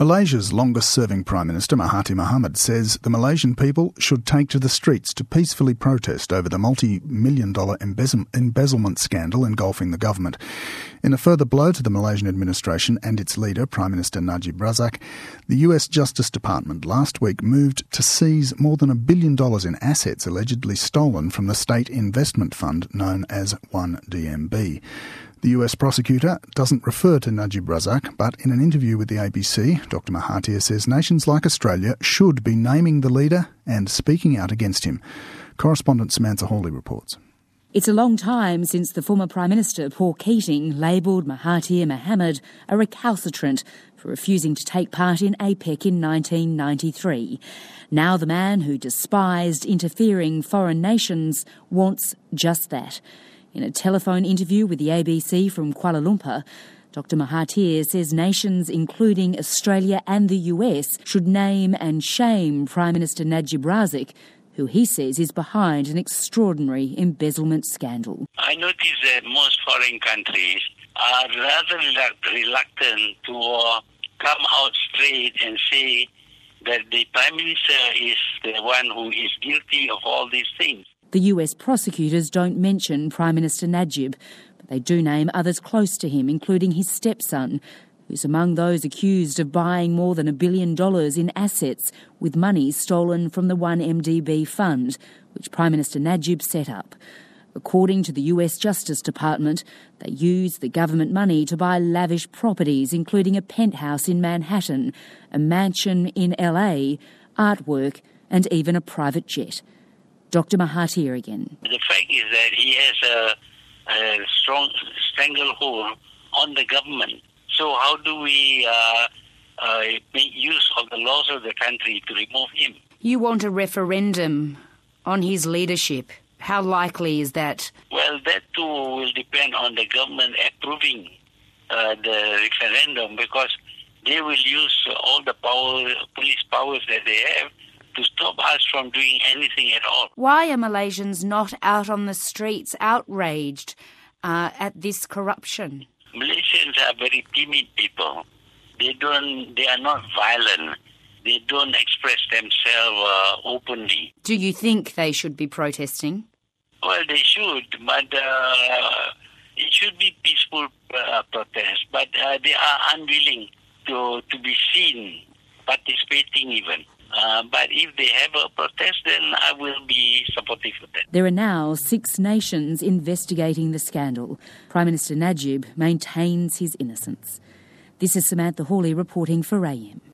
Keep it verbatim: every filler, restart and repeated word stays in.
Malaysia's longest-serving Prime Minister, Mahathir Mohamad, says the Malaysian people should take to the streets to peacefully protest over the multi-million dollar embezzle- embezzlement scandal engulfing the government. In a further blow to the Malaysian administration and its leader, Prime Minister Najib Razak, the U S Justice Department last week moved to seize more than a billion dollars in assets allegedly stolen from the state investment fund known as one D M B. The U S prosecutor doesn't refer to Najib Razak, but in an interview with the A B C, Doctor Mahathir says nations like Australia should be naming the leader and speaking out against him. Correspondent Samantha Hawley reports. It's a long time since the former Prime Minister, Paul Keating, labelled Mahathir Mohamad a recalcitrant for refusing to take part in APEC in nineteen ninety-three. Now the man who despised interfering foreign nations wants just that. In a telephone interview with the A B C from Kuala Lumpur, Doctor Mahathir says nations, including Australia and the U S, should name and shame Prime Minister Najib Razak, who he says is behind an extraordinary embezzlement scandal. I notice that most foreign countries are rather reluctant to uh, come out straight and say that the Prime Minister is the one who is guilty of all these things. The U S prosecutors don't mention Prime Minister Najib, but they do name others close to him, including his stepson, who's among those accused of buying more than a billion dollars in assets with money stolen from the one M D B fund, which Prime Minister Najib set up. According to the U S Justice Department, they used the government money to buy lavish properties, including a penthouse in Manhattan, a mansion in L A, artwork, and even a private jet. Doctor Mahathir again. The fact is that he has a, a strong stranglehold on the government. So how do we uh, uh, make use of the laws of the country to remove him? You want a referendum on his leadership. How likely is that? Well, that too will depend on the government approving uh, the referendum, because they will use all the power, police powers that they have to stop us from doing anything at all. Why are Malaysians not out on the streets outraged uh, at this corruption? Malaysians are very timid people. They don't. They are not violent. They don't express themselves uh, openly. Do you think they should be protesting? Well, they should, but uh, it should be peaceful uh, protest. But uh, they are unwilling to to be seen participating even. Uh, but if they have a protest, then I will be supportive of that. There are now six nations investigating the scandal. Prime Minister Najib maintains his innocence. This is Samantha Hawley reporting for A M.